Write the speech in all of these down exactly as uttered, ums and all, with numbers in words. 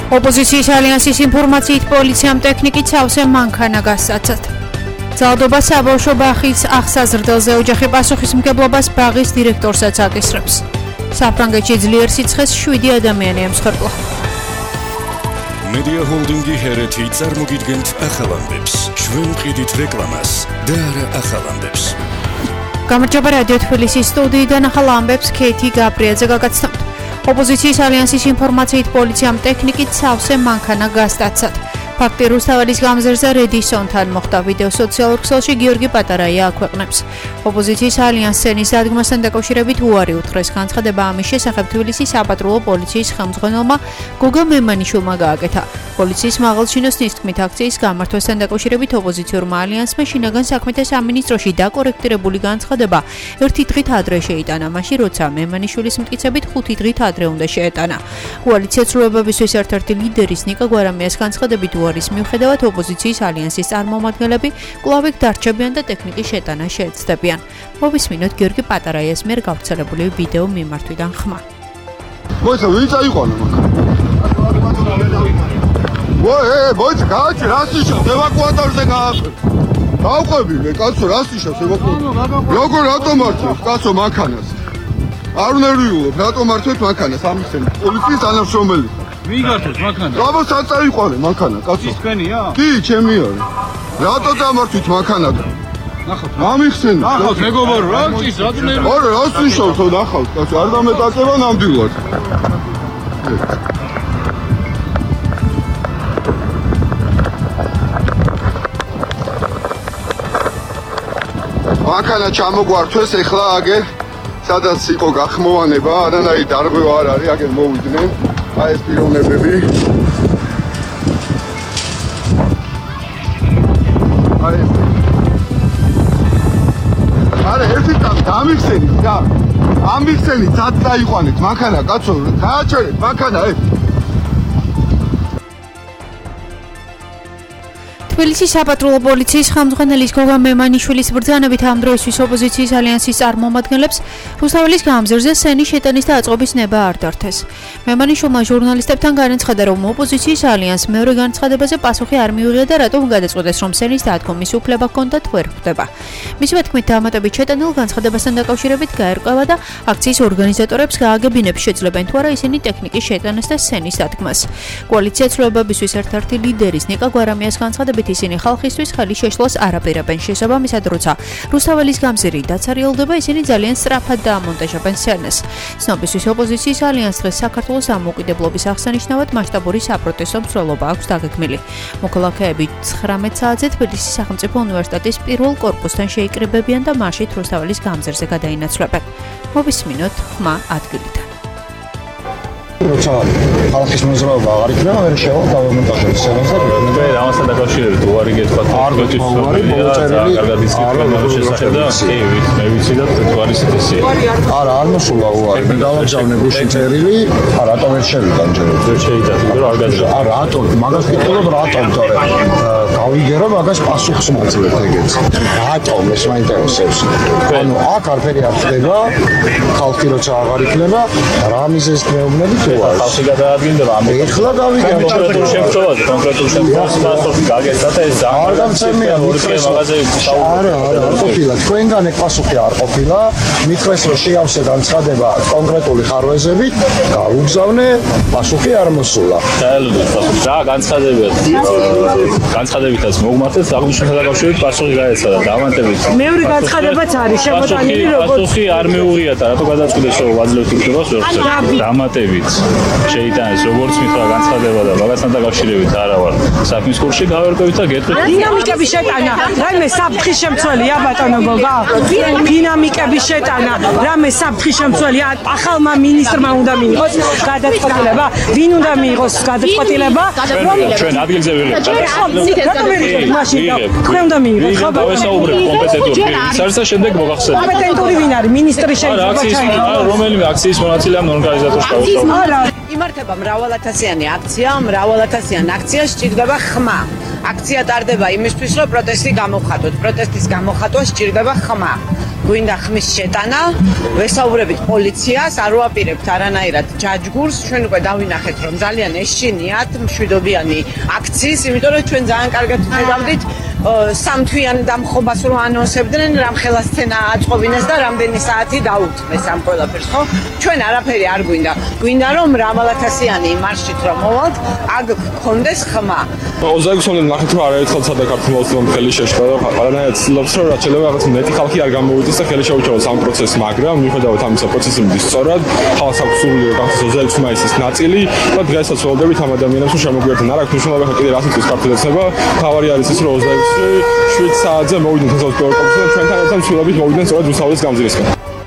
ოპოზიციის ალიანსის ინფორმაციით პოლიციამ ტექნიკით სავსე მანქანა გასაცად. ძალადობა საბავშვო ბაღის აღსაზრდელზე ოჯახი პასუხისმგებლობას ბაღის დირექტორსაც აკისრებს. საფრანგეთში ძლიერ სიცხეს შვიდი ადამიანი ემსხვერპლა. Media Holdingi ჰერეთი წარმოგიდგენთ ახალ ამბებს. ჩვენ ვყიდით რეკლამას და არა ახალ ამბებს. გამარჯობა რადიო თბილისის სტუდიიდან ახალ ამბებს ქეითი გაბრიაძე გაგაცნობთ. ოპოზიციის ალიანსის ინფორმაციით პოლიციამ ტექნიკით სავსე მანქანა გასტაცად. ფაქტი რუსთაველის გამზირზე რედისონთან მოხდა. ვიდეო სოციალურ ქსელში გიორგი პატარაია აქვეყნებს. ოპოზიციის ალიანს სცენის დადგმასთან დაკავშირებით უარი უთხრეს. განცხადება ამის შესახებ თბილისის საპატრულო პოლიციის ხელმძღვანელმა გოგა მემანიშვილმა გააკეთა. პოლიციის მაღალჩინოსნის თქმით, აქციის გამართვასთან დაკავშირებით ოპოზიციურმა ალიანსმა შინაგან საქმეთა სამინისტროში დაკორექტირებული განცხადება ერთი დღით ადრე შეიტანა, მაშინ როცა მემანიშვილის მტკიცებით ხუთი დღით ადრე უნდა შეეტანა. კოალიცია ცვლილებებისთვის ერთ-ერთი ლიდერის ნიკა გვარამიას განცხადებით უარის მიუხედავად ოპოზიციის ალიანსის წარმომადგენლები კვლავ დარჩებიან და ტექნიკის შეტანა შეეცდებიან. მოვისმინოთ გიორგი პატარაიას მიერ გავრცელებული ვიდეო მიმართვიდან ხმა. მოიცა ვინ წაიყვანა მაგ? ვაი, მოიცა გააჩი რასიშავს ევაკუატორზე გააყრე. დავყვები მე კაცო რასიშავს ევაკუატორზე. როგორ რატომ მართვით კაცო მანქანას? არ ნერვიულობ, რატომ მართვით მანქანას ამისენ პოლიციის თანამშრომელი. ვინ გართოს მანქანა? რაბო საწაიყვანე მანქანა კაცო. ის თქვენია? კი, ჩემი არის. რატო დამართვით მანქანაზე? ნახავთ. ამიხსენე. ნახავთ მეგობარო, რა ჭის, რატო ნერვი? არა, რას ვიშავთ, ნახავთ, კაცო, არ დამეტაკება ნამდვილად. მანქანა ჩამოგვართვეს, ეხლა აგერ სადაც იყო გახმოვანება, არანაირი დარღვევა არ არის, აგერ მოვიდნენ. აი ეს პიროვნებები. აი ეს. არა, ერთი წამი დამიხსენით და ამიხსენით, სად დაიყვანეთ მანქანა, კაცო, გააჩერეთ მანქანა ეს. თბილისის საპატრულო პოლიციის ხელმძღვანელის გოგა მემანიშვილის ბრძანებით ამ დროისთვის ოპოზიციის ალიანსის წარმომადგენლებს რუსთაველის გამზირზე სცენის შეტანის და აწყობის ნება არ დართეს. მემანიშვილმა ჟურნალისტებთან განაცხადა, რომ ოპოზიციის ალიანს მეორე განცხადებაზე პასუხი არ მიუღია და რატომ გადაწყვეტეს, რომ სცენის დადგომის უფლება ჰქონდათ ვერ ხვდება. მისივე თქმით, დამატებით შეტანილ განცხადებასთან დაკავშირებით გაერკვევა და აქციის ორგანიზატორებს გააგებინებს შეძლებენ თუ არა ისინი ტექნიკის შეტანას და სცენის დადგმას. კოალიცია ცვლილებებისთვის ერთ-ერთი ლიდერის ნიკა გვარამიას განცხადებით ისინი ხალხისთვის ხელი შეშლას არაპირებენ. შესაბამისად, როცა რუსთაველის გამზირი დაცარიელდება, ისინი ძალიან სწრაფად დაამონტაჟებენ სცენას. ცნობისთვის ოპოზიციის ალიანს დღეს საქართველოს დამოუკიდებლობის აღსანიშნავად მასშტაბური საპროტესტო მსვლელობა აქვს დაგეგმილი. მოქალაქეები ცხრამეტ საათზე თბილისის სახელმწიფო უნივერსიტეტის პირველ კორპუსთან შეიკრიბებიან და მარშით რუსთაველის გამზირზე გადაინაცვლებენ. მოვისმინოთ ხმა ადგილიდან. როცა ხალხის მოძრაობა აღარ იქნება, ვერ შევა დავამონტაჟოთ სცენას და მე ამასთან დაკავშირებით უარი გეთქვათ არგოთის უარი მოუწერელი კარგად ისკრიბებულ შესახებ და კი მე ვიცი და თვარი სიტესია. არა, არ მოსულა უარი. მე დავაგზავნე გუშინ წერილი, ა რატომ ვერ შევიდა ამჯერად? ვერ შეიძლება, იმიტომ რომ არ გაძლევ. ა რატომ? მაგას ვიტყოდობ რატომ, თორე გავიგე რომ მაგას პასუხს მოძლევთ ეგეც. რატომ ეს მაინტერესებს? ანუ აქ არაფერი არ ხდება, ხალხი როცა აღარ იქნება, რა მიზეზს მეუბნებით? ხალხი გადაადგინდება ამ ეხლა გავიგე კონკრეტულ შემთხვევაში, კონკრეტულ შემთხვევაში პასუხი გაგეცა და ეს არ გამცემია ორ-წლიან მაღაზიებში არა, არა, არ ყოფილა. თქვენგან ეგ პასუხი არ ყოფილა. მითხრეს რომ შეავსე განცხადება კონკრეტული ხარვეზებით, გავუგზავნე, პასუხი არ მოსულა. დაელოდეთ პასუხი. რა განცხადებაა? განცხადებითაც მოგმართეთ, აღნიშნულთან დაკავშირებით პასუხი გაეცა და დამატებით. მეორე განცხადებაც არის შემოტანილი როგორც პასუხი არ მიუღიათ, რატო გადაწყვეტეს რომ ვაძლევთ იმ დროს ვერ ხდება. დამატებით შეიტანეს როგორც მითხრა განცხადება და მაგასთან დაკავშირებით არა ვარ საქმის კურსში გავერკვევით და გეტყვით დინამიკების შეტანა რამე საფრთხის შემცველია ბატონო გოგა დინამიკების შეტანა რამე საფრთხის შემცველია ახალმა მინისტრმა უნდა მიიღოს გადაწყვეტილება ვინ უნდა მიიღოს გადაწყვეტილება რომ ჩვენ ადგილზე ვიღებთ რატომ ვერ იღებთ მაშინ თქვენ უნდა მიიღოთ ხო დავესაუბრებ კომპეტენტური სარსა და შემდეგ მოგახსენებთ კომპეტენტური ვინ არის მინისტრი შეიძლება ჩაიგდოს რომელიმე აქციის მონაწილე ამ ორგანიზატორს გავუსაუბრებ არა იმართება მრავალათასიანი აქცია, მრავალათასიან აქციას სჭირდება ხმა. აქცია ტარდება იმისთვის, რომ პროტესტი გამოხატოთ. პროტესტის გამოხატვა სჭირდება ხმა. გვინდა ხმის შეტანა, ვესაუბრებით პოლიციას, არ ვაპირებთ არანაირად ჯაჯგურს, ჩვენ უკვე დავინახეთ, რომ ძალიან ეშინიათ მშვიდობიანი აქციის, იმიტომ რომ ჩვენ ძალიან კარგად ვხედავდით სამთვიან დამხობას რო ანონსებდნენ, რამ ხელასცენა აწყობინეს და რამდენი საათი დაუთმეს ამ ყველაფერს, ხო? ჩვენ არაფერი არ გვინდა. გვინდა რომ მრავალათასიანი მარშრუტით რომ მოვალთ, აქ გქონდეს ხმა. ოცდაექვსი წლამდე ნახეთ რომ არაერთხელ საქართველოს რომ ხელი შეშდა და ყველანაირად ცდილობს რომ რაც შეიძლება რაღაც მეტი ხალხი არ გამოვიდეს და ხელი შეუჩეროს ამ პროცესს, მაგრამ მიუხედავად ამისა პროცესი მიდის სწორად, ხალხს აქვს სურვილი რომ გახდეს ოცდაექვსი მაისის ნაწილი და დღესაც ველოდებით ამ ადამიანებს რომ შემოგვიერთდნენ. არ აქვს მნიშვნელობა ხა კიდე რას იწვის ქართულეცნება, თავარი არის ის რომ ოცდაექვსი შვიდ საათზე მოვიდნენ საზოგადოებრივ კორპუსში და ჩვენთან ერთად მცველებით მოვიდნენ სწორედ რუსთავის გამზირისკენ.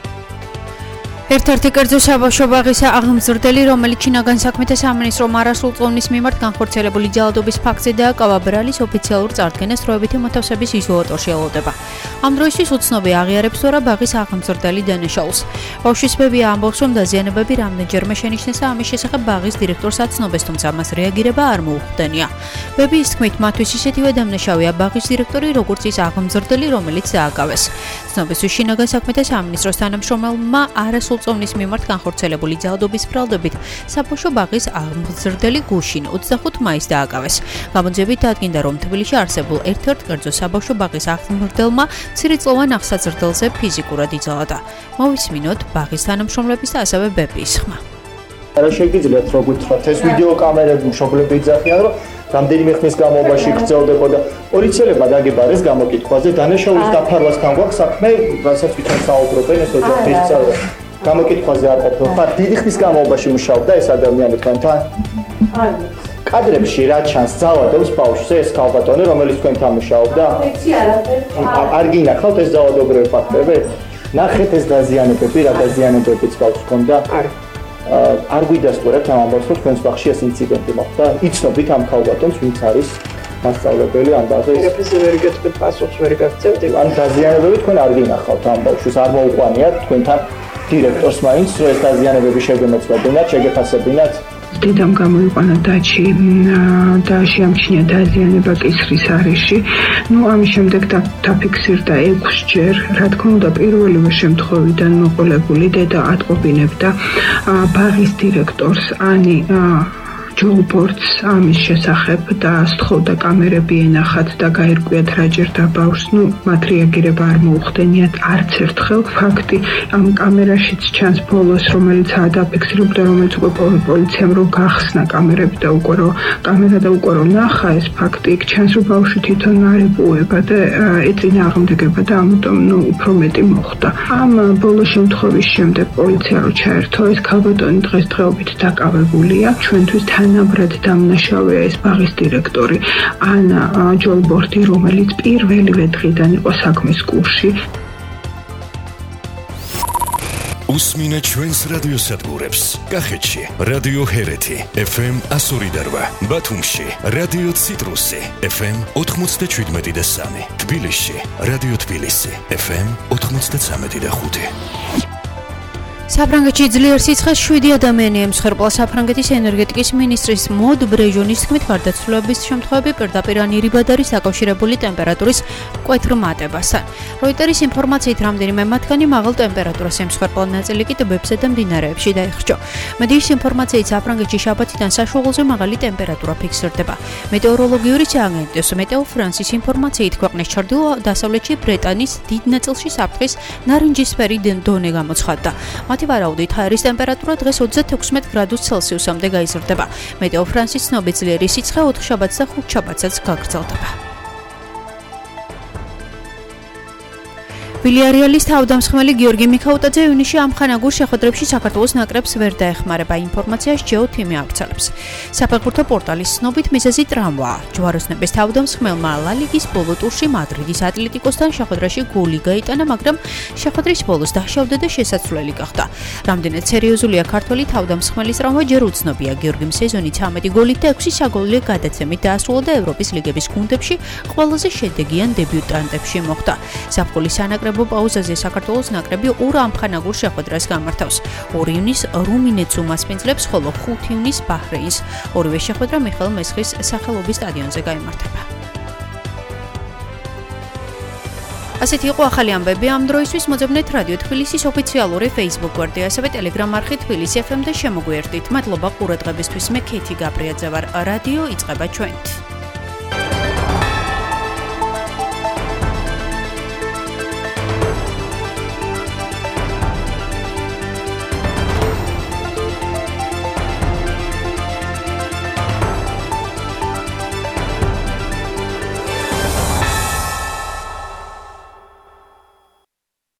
ერთ-ერთი კერძო საბავშვო ბაღის აღმზრდელი, რომელიც შინაგან საქმეთა სამინისტრო მარასრულწლოვნის მიმართ განხორციელებული ჯალადობის ფაქტზე დააკავა ბრალის ოფიციალურ წარდგენას დროებითი მოთავსების იზოლატორში ელოდება. ამ დროისთვის უცნობი აღიარებს თორა ბაღის აღმზრდელი დანაშაულს. ბავშვის ბებია ამბობს, რომ დაზიანებები რამდენჯერმე შენიშნეს და ამის შესახებ ბაღის დირექტორს აცნობეს, თუმცა მას რეაგირება არ მოუხდენია. ბებიის თქმით, მათთვის ისეთივე დამნაშავეა ბაღის დირექტორი, როგორც ის აღმზრდელი, რომელიც დააკავეს. ცნობისთვის შინაგან საქმეთა სამინისტროს თანამშრომელმა არასრულ წოვნის მიმართ განხორციელებული ჯალადობის ბრალდებით საბავშვო ბაღის აღმზრდელი გუშინ ოცდახუთ მაისს დააკავეს. გამოძიებით დადგინდა, რომ თბილისში არსებულ ერთ-ერთ კერძო საბავშვო ბაღის აღმზრდელმა მცირეწლოვან აღსაძრდელზე ფიზიკურად იძალადა. მოვისმინოთ ბაღის თანამშრომლების და ასევე ბებიის ხმა. არა შეგიძლიათ რო გითხრათ, ეს ვიდეო კამერები მშობლები იძახიან, რომ რამდენიმე ხნის განმავლობაში გრძელდებოდა. პოლიციელებმა დაგებარეს გამოკითხვაზე, დანაშაულის დაფარვასთან გვაქვს საქმე, რასაც თვითონ საუბრობენ ეს ოჯახის წევრები. გამოკითხვაზე არ ყოფილ ხარ, დიდი ხნის განმავლობაში მუშაობდა ეს ადამიანი თქვენთან? არა. კადრებში რა ჩანს, ძალადობს ბავშვზე ეს ქალბატონი, რომელიც თქვენთან მუშაობდა? ეცი არაფერი. არ გინახავთ ეს ძალადობრივი ფაქტები? ნახეთ ეს დაზიანებები, რა დაზიანებებიც ბავშვს ჰქონდა? არა. არ გვიდასტურებთ ამ ამბავს, რომ თქვენს ბაღში ეს ინციდენტი მოხდა. იცნობით ამ ქალბატონს, ვინც არის მასწავლებელი ამ ბაღის? პროფესორი გეტყვით პასუხს ვერ გაგცემთ. ან დაზიანებები თქვენ არ გინახავთ ამ ბავშვს, არ მოუყვანიათ თქვენთან დირექტორს მაინც, რომ ეს დაზიანებები შეგემეცვებინათ, შეგეფასებინათ? დედამ გამოიყვანა დაცი და შეამჩნია დაზიანება კისრის არეში. ნუ ამის შემდეგ დაფიქსირდა ექვსჯერ. რა თქმა უნდა, პირველივე შემთხვევიდან მოყოლებული დედა ატყობინებდა ბაღის დირექტორს ანი ჯოლბორდს ამის შესახებ და სთხოვდა კამერები ენახათ და გაირკვიათ რაჯერ და ბავშვს. ნუ მათ რეაგირება არ მოუხდენიათ არც ერთხელ. ფაქტი ამ კამერაშიც ჩანს ბოლოს, რომელიც დააფიქსირებდა, რომელიც უკვე პოლიციამ რო გახსნა კამერები და უკვე რო კამერა და უკვე რო ნახა ეს ფაქტი, იქ ჩანს რომ ბავშვი თვითონ არ იპოება და ეწინა აღმდეგება და ამიტომ ნუ უფრო მეტი მოხდა. ამ ბოლო შემთხვევის შემდეგ პოლიცია რო ჩაერთო, ეს ქალბატონი დღესდღეობით დაკავებულია. ჩვენთვის თანაბრად დამნაშავეა ეს ბაღის დირექტორი ანა ჯოლბორდი, რომელიც პირველივე დღიდან იყო საქმის კურსში. უსმინე ჩვენს რადიოსადგურებს. კახეთში რადიო ჰერეთი ეფ ემ one oh three eight, ბათუმში რადიო ციტრუსი ეფ ემ ninety-seven point three, თბილისში რადიო თბილისი ეფ ემ ninety-three point five. საფრანგეთში ძლიერ სიცხეს შვიდი ადამიანი ემსხვერპლა. საფრანგეთის ენერგეტიკის მინისტრის მოდ ბრეჟონის თქმით, გარდაცვლილების შემთხვევები პირდაპირ ანირიბად არის დაკავშირებული ტემპერატურის მკვეთრ მატებასთან. როიტერის ინფორმაციით, რამდენიმე მათგანი მაღალ ტემპერატურას ემსხვერპლა, ნაწილი კი ტბებსა და მდინარეებში დაიხრჩო. მედიის ინფორმაციით, საფრანგეთში შაბათიდან საშუალებზე მაღალი ტემპერატურა ფიქსირდება. მეტეოროლოგიური სააგენტოს მეტეო ფრანსის ინფორმაციით, ქვეყნის ჩრდილო-დასავლეთში ბრეტანის დიდ ნაწილში საფრთხის ნარინჯისფერი დონე გამოცხადდა. მათი ვარაუდით, ჰაერის ტემპერატურა დღეს ოცდათექვსმეტ გრადუს ცელსიუსამდე გაიზრდება. მეტეო ფრანსის ცნობით, ძლიერი სიცხე ოთხშაბათს და ხუთშაბათსაც გაგრძელდება. ვილიარეალის თავდამსხმელი გიორგი მიქაუტაძე ივნისში ამხანაგურ შეხვედრებში საქართველოს ნაკრებს ვერ დაეხმარება. ინფორმაციას ჯეო თიმი ავრცელებს. საფეხბურთო პორტალის ცნობით, მიზეზი ტრამვაა. ჯვაროსნების თავდამსხმელმა ლა ლიგის ბოლო ტურში მადრიდის ატლეტიკოსთან შეხვედრაში გოლი გაიტანა, მაგრამ შეხვედრის ბოლოს დაშავდა და შესაცვლელი გახდა. რამდენად სერიოზულია ქართველი თავდამსხმელის ტრამვა ჯერ უცნობია. გიორგიმ სეზონი ცამეტი გოლით და ექვსი საგოლე გადაცემით დაასრულა და ევროპის ლიგების გუნდებში ყველაზე შედეგიან დებიუტანტებში მოხვდა. ზაფხულის სანაკრებო პაუზაზე საქართველოს ნაკრები ორ ამხანაგურ შეხვედრას გამართავს. ორი ივნისს რუმინეთს უმასპინძლებს, ხოლო ხუთი ივნისს ბაჰრეინს. ორივე შეხვედრა მიხეილ მესხის სახელობის სტადიონზე გაიმართება. ასეთი იყო ახალი ამბები ამ დროისთვის. მოძებნეთ რადიო თბილისის ოფიციალური Facebook გვერდი, ასევე Telegram არხი თბილისი ეფ ემ და შემოგვიერთდით. მადლობა ყურადღებისთვის. მე ქეთი გაბრიაძე ვარ. რადიო იწყება ჩვენით.